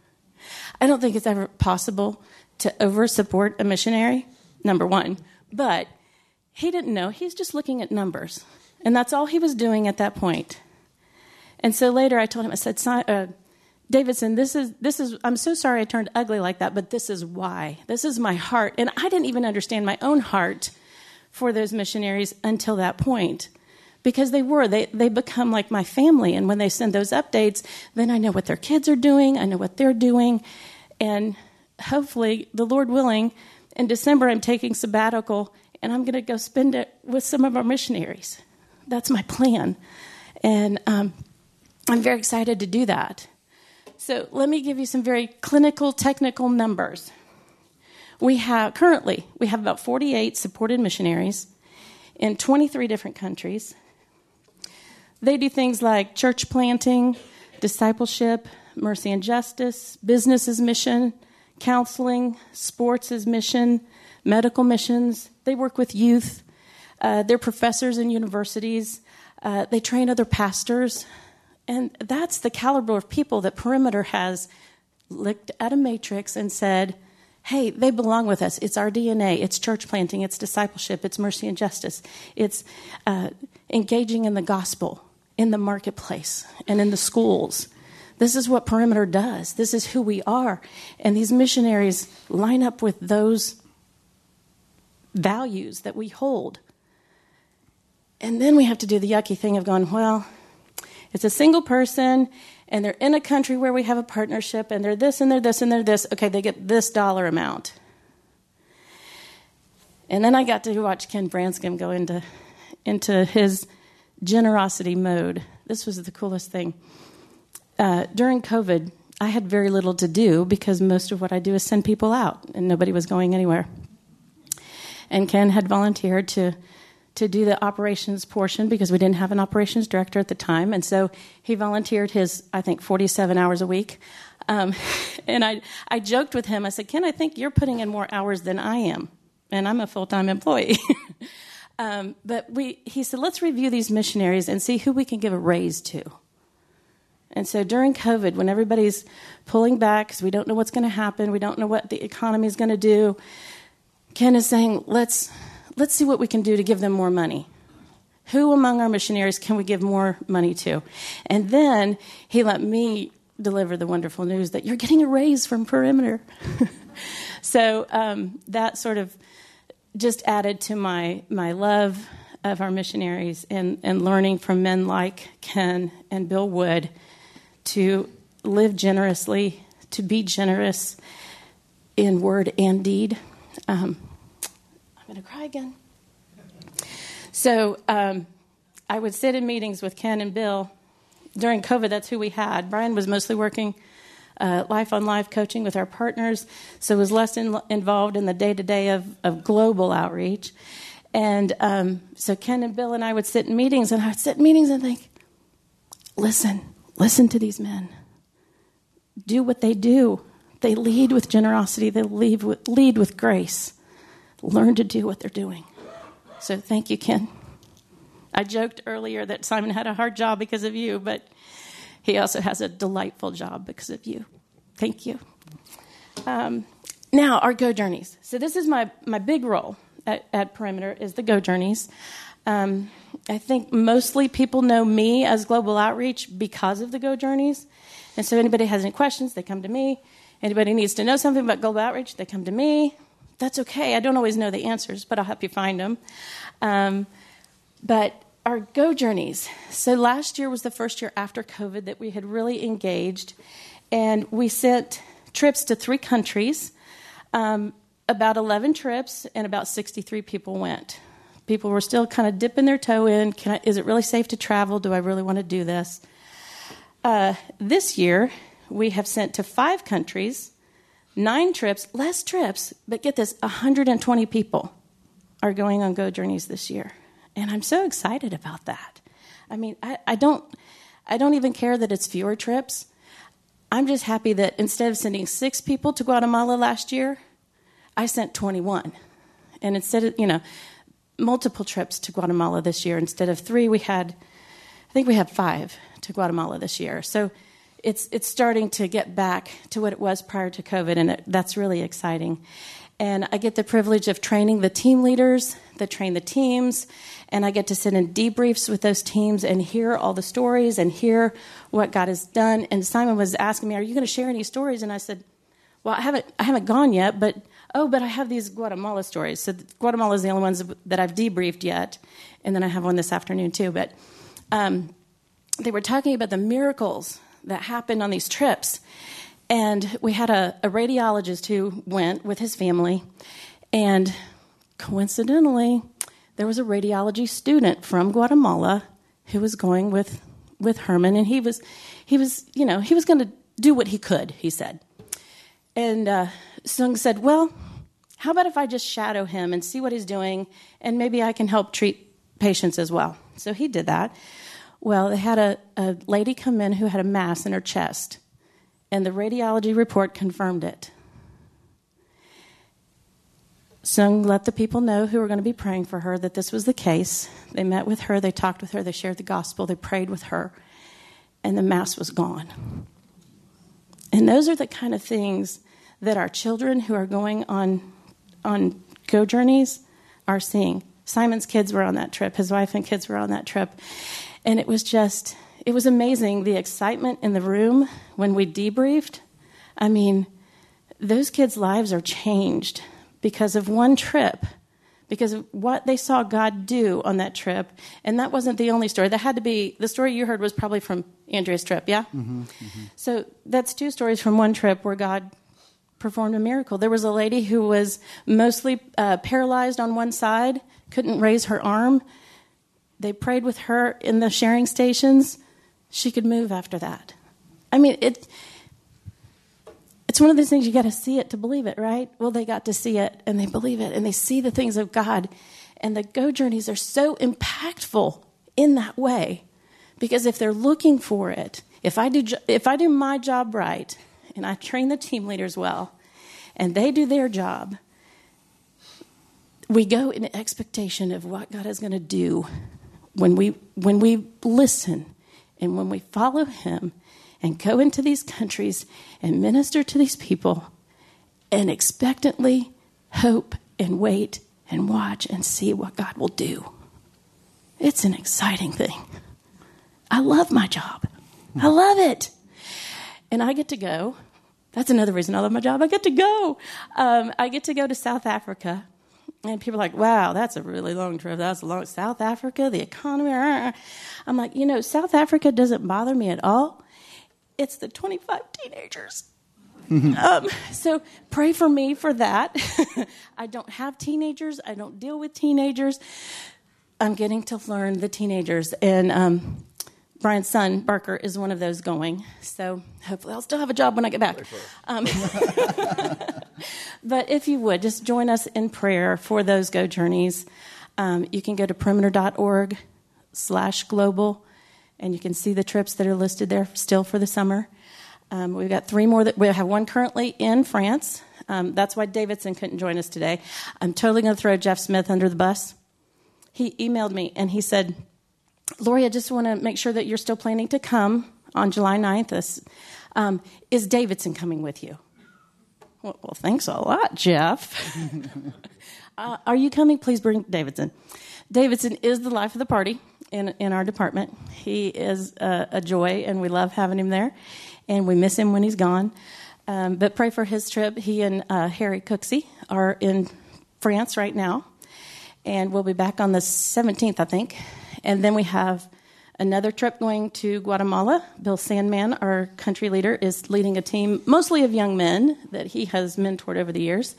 I don't think it's ever possible to over-support a missionary, number one. But he didn't know. He's just looking at numbers. And that's all he was doing at that point. And so later I told him, I said, uh, Davidson, this is, this is, I'm so sorry I turned ugly like that, but this is why. This is my heart. And I didn't even understand my own heart for those missionaries until that point. Because they were, they they become like my family. And when they send those updates, then I know what their kids are doing. I know what they're doing. And hopefully, the Lord willing, in December, I'm taking sabbatical, and I'm going to go spend it with some of our missionaries. That's my plan. And um, I'm very excited to do that. So let me give you some very clinical, technical numbers. We have, currently, we have about forty-eight supported missionaries in twenty-three different countries. They do things like church planting, discipleship, mercy and justice, business as mission, counseling, sports as mission, medical missions. They work with youth. Uh, they're professors in universities. Uh, they train other pastors. And that's the caliber of people that Perimeter has looked at a matrix and said, hey, they belong with us. It's our D N A. It's church planting. It's discipleship. It's mercy and justice. It's uh, engaging in the gospel, in the marketplace, and in the schools. This is what Perimeter does. This is who we are. And these missionaries line up with those values that we hold. And then we have to do the yucky thing of going, well, it's a single person, and they're in a country where we have a partnership, and they're this, and they're this, and they're this. Okay, they get this dollar amount. And then I got to watch Ken Branscombe go into, into his generosity mode. This was the coolest thing. Uh, during COVID, I had very little to do because most of what I do is send people out, and nobody was going anywhere. And Ken had volunteered to to do the operations portion because we didn't have an operations director at the time. And so he volunteered his, I think, forty-seven hours a week. Um, and I, I joked with him. I said, Ken, I think you're putting in more hours than I am. And I'm a full-time employee. um, but we, he said, let's review these missionaries and see who we can give a raise to. And so during COVID, when everybody's pulling back because we don't know what's going to happen, we don't know what the economy is going to do, Ken is saying, let's... Let's see what we can do to give them more money. Who among our missionaries can we give more money to? And then he let me deliver the wonderful news that you're getting a raise from Perimeter. so um, that sort of just added to my, my love of our missionaries and, and learning from men like Ken and Bill Wood to live generously, to be generous in word and deed. Um, I'm going to cry again. So um, I would sit in meetings with Ken and Bill. During COVID, that's who we had. Brian was mostly working uh, life on life coaching with our partners, so was less in, involved in the day-to-day of, of global outreach. And um, so Ken and Bill and I would sit in meetings, and I would sit in meetings and think, listen, listen to these men. Do what they do. They lead with generosity. They lead with, lead with grace. Learn to do what they're doing. So thank you, Ken. I joked earlier that Simon had a hard job because of you, but he also has a delightful job because of you. Thank you. Um, now, our Go Journeys. So this is my, my big role at, at Perimeter is the Go Journeys. Um, I think mostly people know me as Global Outreach because of the Go Journeys. And so anybody has any questions, they come to me. Anybody needs to know something about Global Outreach, they come to me. That's okay. I don't always know the answers, but I'll help you find them. Um, but our Go Journeys. So last year was the first year after COVID that we had really engaged, and we sent trips to three countries, um, about eleven trips, and about sixty-three people went. People were still kind of dipping their toe in. Can I, is it really safe to travel? Do I really want to do this? Uh, this year, we have sent to five countries, Nine trips, less trips, but get this, one hundred twenty people are going on Go Journeys this year. And I'm so excited about that. I mean, I, I don't I don't even care that it's fewer trips. I'm just happy that instead of sending six people to Guatemala last year, I sent twenty-one. And instead of, you know, multiple trips to Guatemala this year, instead of three, we had, I think we had five to Guatemala this year. So It's it's starting to get back to what it was prior to COVID, and it, that's really exciting. And I get the privilege of training the team leaders that train the teams, and I get to sit in debriefs with those teams and hear all the stories and hear what God has done. And Simon was asking me, "Are you going to share any stories?" And I said, "Well, I haven't I haven't gone yet, but oh, but I have these Guatemala stories. So Guatemala is the only ones that I've debriefed yet, and then I have one this afternoon too. But um, they were talking about the miracles that happened on these trips. And we had a, a radiologist who went with his family. And coincidentally, there was a radiology student from Guatemala who was going with, with Herman. And he was, he was, you know, he was going to do what he could, he said. And uh, Sung said, well, how about if I just shadow him and see what he's doing, and maybe I can help treat patients as well. So he did that. Well, they had a, a lady come in who had a mass in her chest, and the radiology report confirmed it. Sung let the people know who were going to be praying for her that this was the case. They met with her, they talked with her, they shared the gospel, they prayed with her, and the mass was gone. And those are the kind of things that our children who are going on on Go Journeys are seeing. Simon's kids were on that trip. His wife and kids were on that trip. And it was just, it was amazing, the excitement in the room when we debriefed. I mean, those kids' lives are changed because of one trip, because of what they saw God do on that trip. And that wasn't the only story. That had to be, the story you heard was probably from Andrea's trip, yeah? Mm-hmm, mm-hmm. So that's two stories from one trip where God performed a miracle. There was a lady who was mostly uh, paralyzed on one side, couldn't raise her arm. They prayed with her in the sharing stations. She could move after that. I mean, it... It's one of those things you got to see it to believe it, right? Well, they got to see it, and they believe it, and they see the things of God. And the Go Journeys are so impactful in that way, because if they're looking for it, if I do if I do my job right, and I train the team leaders well, and they do their job, we go in expectation of what God is going to do when we when we listen and when we follow Him and go into these countries and minister to these people and expectantly hope and wait and watch and see what God will do. It's an exciting thing. I love my job. I love it. And I get to go. That's another reason I love my job. I get to go. Um, I get to go to South Africa. And people are like, wow, that's a really long trip. That's a long South Africa, the economy. I'm like, you know, South Africa doesn't bother me at all. It's the twenty-five teenagers. um, so pray for me for that. I don't have teenagers. I don't deal with teenagers. I'm getting to learn the teenagers. And um, Brian's son, Barker, is one of those going. So hopefully I'll still have a job when I get back. Um, but if you would, just join us in prayer for those Go Journeys. Um, you can go to perimeter.org slash global. And you can see the trips that are listed there still for the summer. Um, we've got three more. That we have one currently in France. Um, that's why Davidson couldn't join us today. I'm totally going to throw Jeff Smith under the bus. He emailed me and he said, Lori, I just want to make sure that you're still planning to come on July ninth. This, um, is Davidson coming with you? Well, well thanks a lot, Jeff. uh, are you coming? Please bring Davidson. Davidson is the life of the party in in our department. He is a, a joy, and we love having him there, and we miss him when he's gone. Um, but pray for his trip. He and uh, Harry Cooksey are in France right now, and we'll be back on the seventeenth, I think. And then we have another trip going to Guatemala. Bill Sandman, our country leader, is leading a team mostly of young men that he has mentored over the years.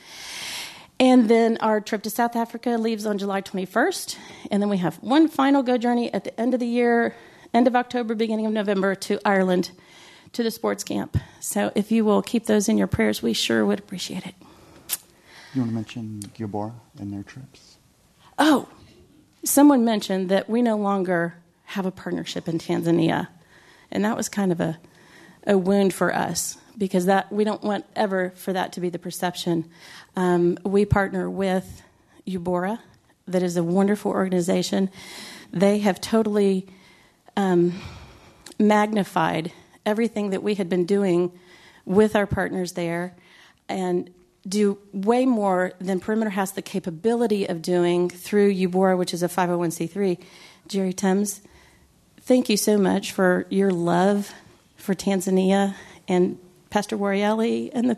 And then our trip to South Africa leaves on July twenty-first. And then we have one final Go Journey at the end of the year, end of October, beginning of November, to Ireland, to the sports camp. So if you will keep those in your prayers, we sure would appreciate it. You want to mention Gilboa and their trips? Oh, someone mentioned that we no longer have a partnership in Tanzania. And that was kind of a, a wound for us, because that we don't want ever for that to be the perception. Um, we partner with Ubora, that is a wonderful organization. They have totally um, magnified everything that we had been doing with our partners there, and do way more than Perimeter has the capability of doing through Ubora, which is a five oh one c three. Jerry Thames, thank you so much for your love for Tanzania, and Pastor Warielli and the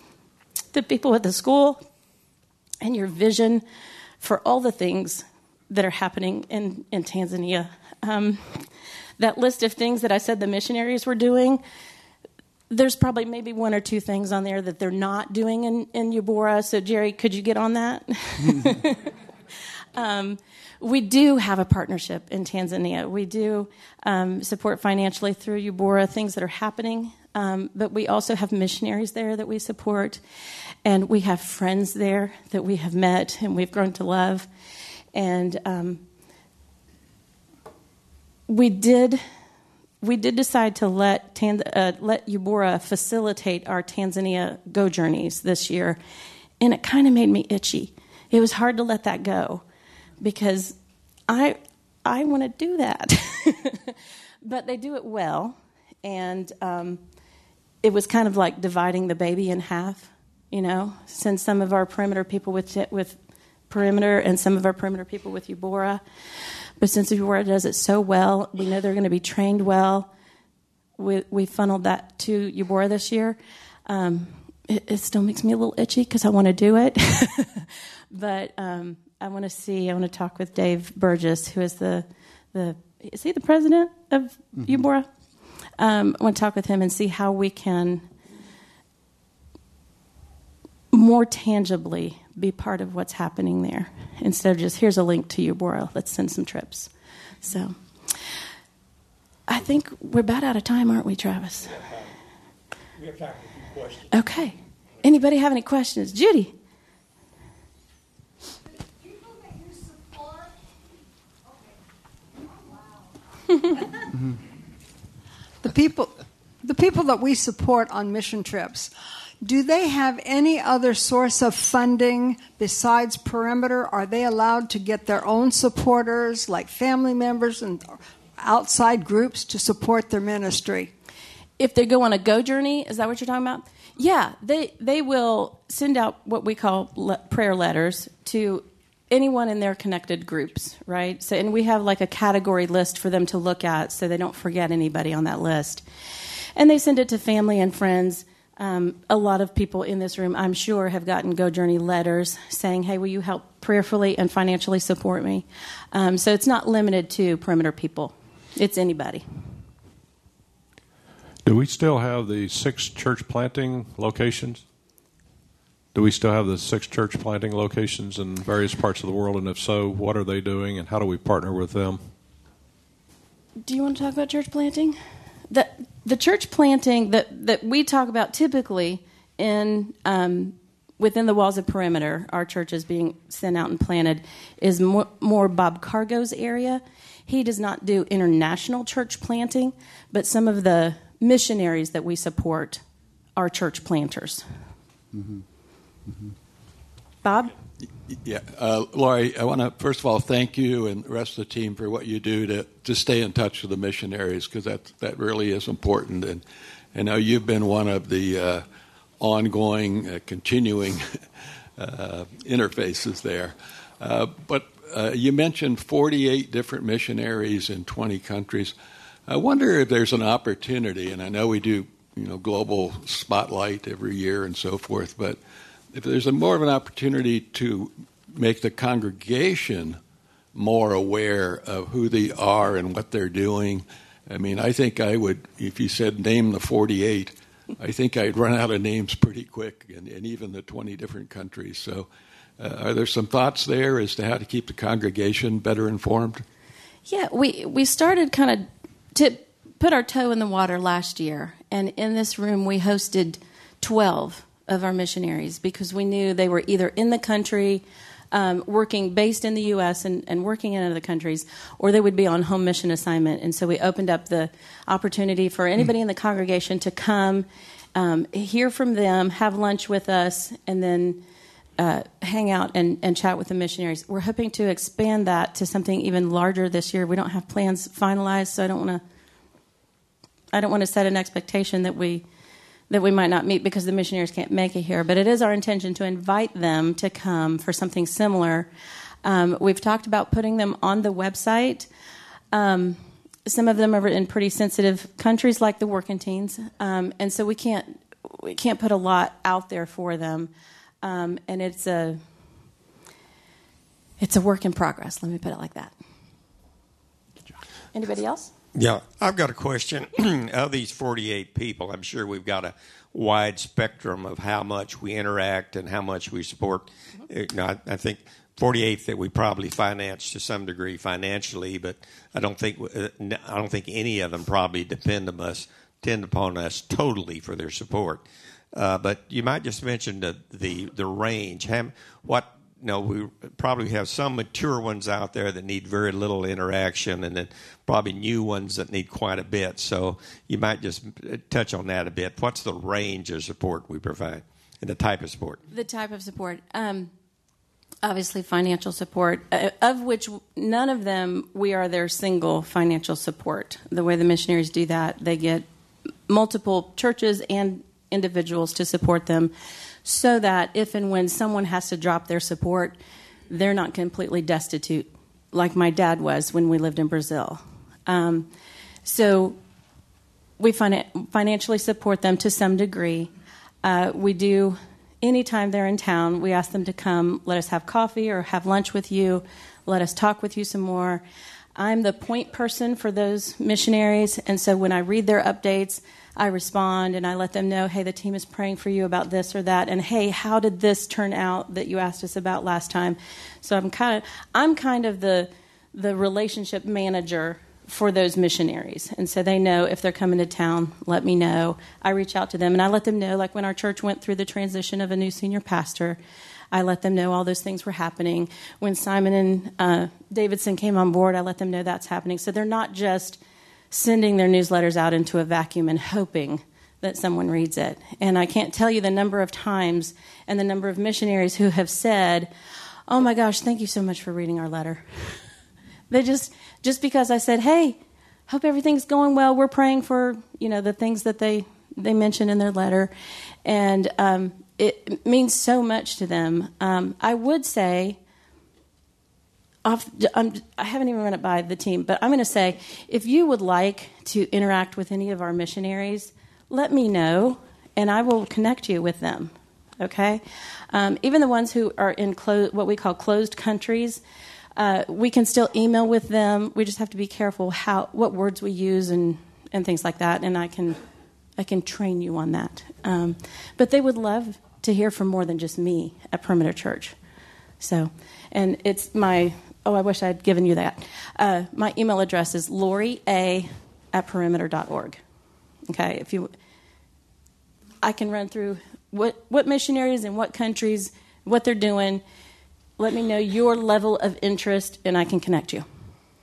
the people at the school, and your vision for all the things that are happening in, in Tanzania. Um, that list of things that I said the missionaries were doing, there's probably maybe one or two things on there that they're not doing in, in Ubora. So, Jerry, could you get on that? um, we do have a partnership in Tanzania. We do um, support financially through Ubora things that are happening. Um, but we also have missionaries there that we support, and we have friends there that we have met and we've grown to love. And um, we did we did decide to let Tan- uh, let Ubora facilitate our Tanzania Go Journeys this year, and it kind of made me itchy. It was hard to let that go because I I want to do that, but they do it well, and. Um, it was kind of like dividing the baby in half, you know, send some of our perimeter people with with perimeter and some of our perimeter people with Eubora. But since Eubora does it so well, we know they're going to be trained well. We, we funneled that to Eubora this year. Um, it, it still makes me a little itchy because I want to do it. But um, I want to see, I want to talk with Dave Burgess, who is the, the is he the president of mm-hmm. Eubora? Um, I want to talk with him and see how we can more tangibly be part of what's happening there instead of just, here's a link to Eubora, let's send some trips. So I think we're about out of time, aren't we, Travis? We have time for a few questions. Okay. Anybody have any questions? Judy? People that you support, okay. Oh, wow. The people, the people that we support on mission trips, do they have any other source of funding besides Perimeter? Are they allowed to get their own supporters, like family members and outside groups, to support their ministry? If they go on a Go Journey, is that what you're talking about? Yeah, they they will send out what we call le- prayer letters to anyone in their connected groups, right? So, and we have like a category list for them to look at so they don't forget anybody on that list. And they send it to family and friends. Um, a lot of people in this room, I'm sure, have gotten Go Journey letters saying, hey, will you help prayerfully and financially support me? Um, so it's not limited to perimeter people. It's anybody. Do we still have the six church planting locations? Do we still have the six church planting locations in various parts of the world? And if so, what are they doing and how do we partner with them? Do you want to talk about church planting? The the church planting that, that we talk about typically in um, within the walls of Perimeter, our churches being sent out and planted, is more, more Bob Cargo's area. He does not do international church planting, but some of the missionaries that we support are church planters. Mm-hmm. Mm-hmm. Bob? Yeah, uh, Laurie, I want to first of all thank you and the rest of the team for what you do to, to stay in touch with the missionaries, because that that really is important. And I know you've been one of the uh, ongoing, uh, continuing uh, interfaces there. Uh, but uh, you mentioned forty-eight different missionaries in twenty countries. I wonder if there's an opportunity, and I know we do, you know, global spotlight every year and so forth, but if there's a more of an opportunity to make the congregation more aware of who they are and what they're doing. I mean, I think I would, if you said name the forty-eight, I think I'd run out of names pretty quick, and, and even the twenty different countries. So uh, are there some thoughts there as to how to keep the congregation better informed? Yeah, we, we started kind of to put our toe in the water last year, and in this room we hosted twelve of our missionaries because we knew they were either in the country, um, working based in the U S and, and working in other countries, or they would be on home mission assignment. And so we opened up the opportunity for anybody in the congregation to come, um, hear from them, have lunch with us, and then uh, hang out and, and chat with the missionaries. We're hoping to expand that to something even larger this year. We don't have plans finalized, so I don't want to I don't want to set an expectation that we that we might not meet because the missionaries can't make it here. But it is our intention to invite them to come for something similar. Um, we've talked about putting them on the website. Um, some of them are in pretty sensitive countries like the working teens, um, and so we can't we can't put a lot out there for them. Um, and it's a it's a work in progress. Let me put it like that. Anybody else? Yeah, I've got a question. Of these forty-eight people, I'm sure we've got a wide spectrum of how much we interact and how much we support. Mm-hmm. You know, I, I think forty-eight that we probably finance to some degree financially, but I don't think I don't think any of them probably depend on us, depend upon us totally for their support. Uh, but you might just mention the the, the range. How, what you know, we probably have some mature ones out there that need very little interaction, and then probably new ones that need quite a bit. So you might just touch on that a bit. What's the range of support we provide and the type of support? The type of support. Um, obviously, financial support, uh, of which none of them, we are their single financial support. The way the missionaries do that, they get multiple churches and individuals to support them, so that if and when someone has to drop their support, they're not completely destitute like my dad was when we lived in Brazil. Um, so we fin- financially support them to some degree. Uh, we do, anytime they're in town, we ask them to come, let us have coffee or have lunch with you, let us talk with you some more. I'm the point person for those missionaries, and so when I read their updates, I respond and I let them know, hey, the team is praying for you about this or that, and hey, how did this turn out that you asked us about last time? So I'm kind of I'm kind of the the relationship manager for those missionaries, and so they know if they're coming to town, let me know. I reach out to them and I let them know, like when our church went through the transition of a new senior pastor, I let them know all those things were happening. When Simon and uh, Davidson came on board, I let them know that's happening. So they're not just sending their newsletters out into a vacuum and hoping that someone reads it. And I can't tell you the number of times and the number of missionaries who have said, oh my gosh, thank you so much for reading our letter. They just, just because I said, hey, hope everything's going well. We're praying for, you know, the things that they, they mentioned in their letter. And um, it means so much to them. Um, I would say, Off, I'm, I haven't even run it by the team, but I'm going to say, if you would like to interact with any of our missionaries, let me know, and I will connect you with them, okay? Um, even the ones who are in clo- what we call closed countries, uh, we can still email with them. We just have to be careful how what words we use and, and things like that, and I can I can train you on that. Um, but they would love to hear from more than just me at Perimeter Church. So, and it's my... Oh, I wish I'd given you that. Uh, my email address is Lori A at perimeter dot org. Okay, if you, I can run through what what missionaries in what countries, what they're doing. Let me know your level of interest, and I can connect you.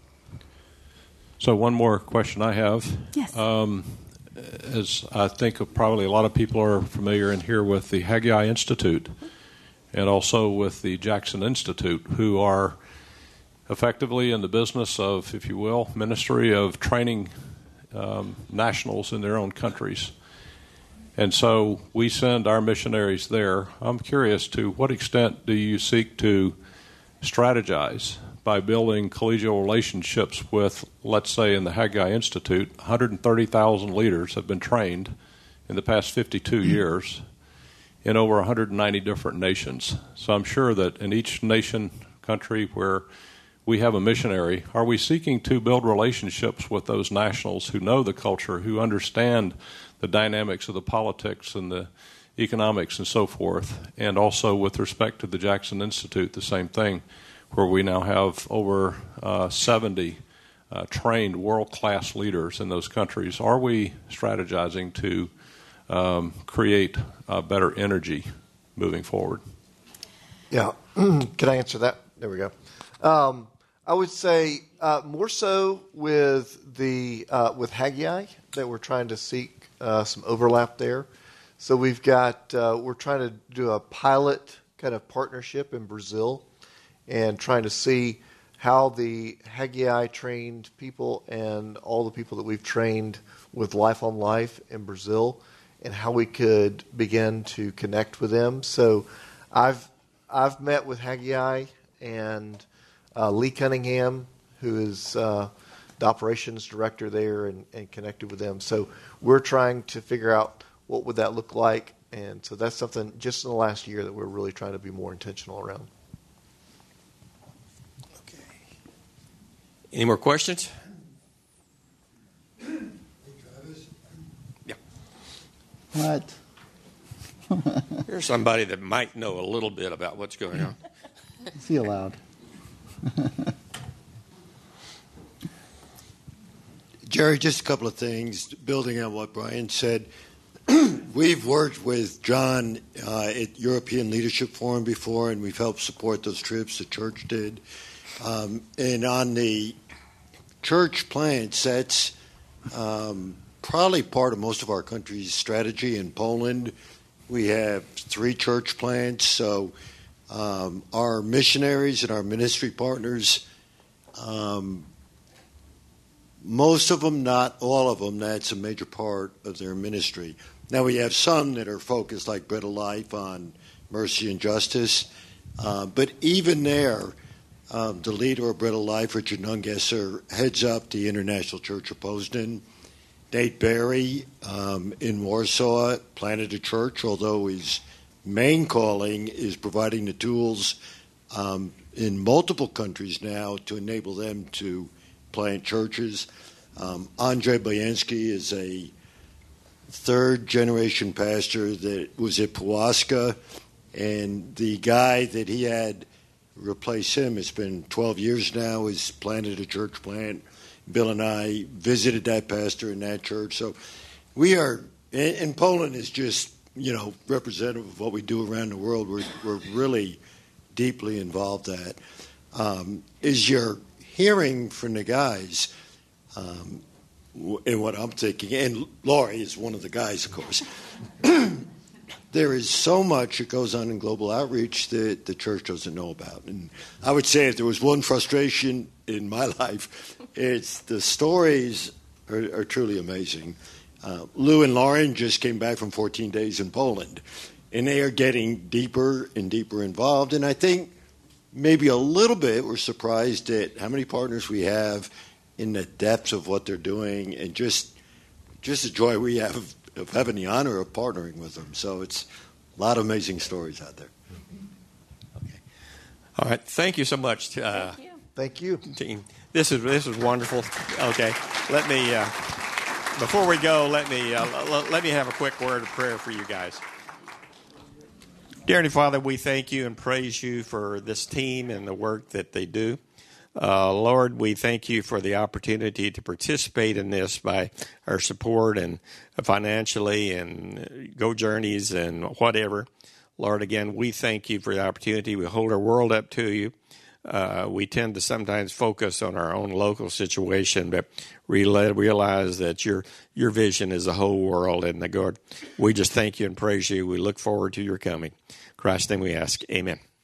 So one more question I have. Yes. Um, as I think of probably a lot of people are familiar in here with the Haggai Institute, and also with the Jackson Institute, who are effectively in the business of, if you will, ministry of training um, nationals in their own countries. And so we send our missionaries there. I'm curious, to what extent do you seek to strategize by building collegial relationships with, let's say in the Haggai Institute, one hundred thirty thousand leaders have been trained in the past fifty-two years in over one hundred ninety different nations. So I'm sure that in each nation, country where we have a missionary, are we seeking to build relationships with those nationals who know the culture, who understand the dynamics of the politics and the economics and so forth? And also with respect to the Jackson Institute, the same thing, where we now have over uh, seventy uh, trained world-class leaders in those countries. Are we strategizing to um, create uh, better energy moving forward? Yeah. Can I answer that? There we go. Um, I would say uh, more so with the uh, with Haggai, that we're trying to seek uh, some overlap there. So we've got uh, we're trying to do a pilot kind of partnership in Brazil, and trying to see how the Haggai trained people and all the people that we've trained with Life on Life in Brazil, and how we could begin to connect with them. So I've I've met with Haggai and Uh, Lee Cunningham, who is uh, the operations director there, and, and connected with them. So we're trying to figure out what would that look like, and so that's something just in the last year that we're really trying to be more intentional around. Okay. Any more questions? Yeah. What? Here's somebody that might know a little bit about what's going on. Is he allowed? Jerry, just a couple of things, building on what Brian said. We've worked with John uh, at European Leadership Forum before, and we've helped support those trips. The church did. Um, and on the church plants, that's um, probably part of most of our country's strategy. In Poland, we have three church plants, so Um, our missionaries and our ministry partners um, most of them, not all of them, that's a major part of their ministry. Now we have some that are focused, like Bread of Life, on mercy and justice. Uh, but even there, um, the leader of Bread of Life, Richard Nungesser, heads up the International Church of Poznan. Nate Berry um, in Warsaw planted a church, although his main calling is providing the tools um, in multiple countries now to enable them to plant churches. Um, Andrzej Bojanski is a third-generation pastor that was at Płaska, and the guy that he had replace him, it's been twelve years now, has planted a church plant. Bill and I visited that pastor in that church. So we are, and Poland is just, you know, representative of what we do around the world. We're, we're really deeply involved in that. Um, as you're hearing from the guys, um, and what I'm thinking, and Laurie is one of the guys, of course, there is so much that goes on in global outreach that the church doesn't know about. And I would say if there was one frustration in my life, it's the stories are, are truly amazing. Uh, Lou and Lauren just came back from fourteen days in Poland, and they are getting deeper and deeper involved. And I think maybe a little bit we're surprised at how many partners we have in the depths of what they're doing, and just just the joy we have of, of having the honor of partnering with them. So it's a lot of amazing stories out there. Okay. All right. Thank you so much, uh, Thank you. Thank you. team. This is this is wonderful. Okay. Let me uh, before we go, let me uh, l- let me have a quick word of prayer for you guys. Dear Heavenly Father, we thank you and praise you for this team and the work that they do. Uh, Lord, we thank you for the opportunity to participate in this by our support and financially and Go Journeys and whatever. Lord, again, we thank you for the opportunity. We hold our world up to you. Uh, we tend to sometimes focus on our own local situation, but we realize that your your vision is the whole world. And the God, we just thank you and praise you. We look forward to your coming. In Christ's name we ask, amen.